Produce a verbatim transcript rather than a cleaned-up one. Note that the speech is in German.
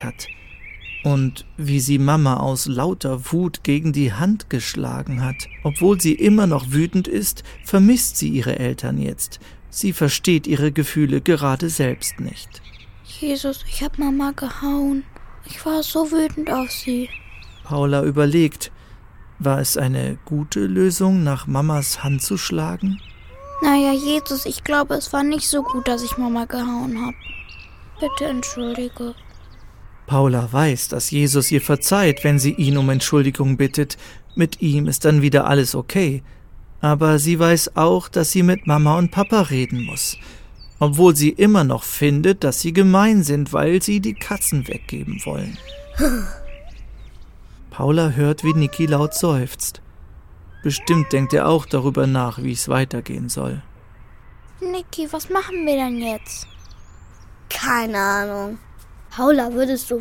hat und wie sie Mama aus lauter Wut gegen die Hand geschlagen hat. Obwohl sie immer noch wütend ist, vermisst sie ihre Eltern jetzt. Sie versteht ihre Gefühle gerade selbst nicht. Jesus, ich hab Mama gehauen. Ich war so wütend auf sie. Paula überlegt, war es eine gute Lösung, nach Mamas Hand zu schlagen? Naja, Jesus, ich glaube, es war nicht so gut, dass ich Mama gehauen habe. Bitte entschuldige. Paula weiß, dass Jesus ihr verzeiht, wenn sie ihn um Entschuldigung bittet. Mit ihm ist dann wieder alles okay. Aber sie weiß auch, dass sie mit Mama und Papa reden muss. Obwohl sie immer noch findet, dass sie gemein sind, weil sie die Katzen weggeben wollen. Paula hört, wie Niki laut seufzt. Bestimmt denkt er auch darüber nach, wie es weitergehen soll. Niki, was machen wir denn jetzt? Keine Ahnung. Paula, würdest du